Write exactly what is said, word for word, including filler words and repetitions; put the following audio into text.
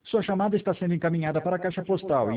Sua chamada está sendo encaminhada para a caixa postal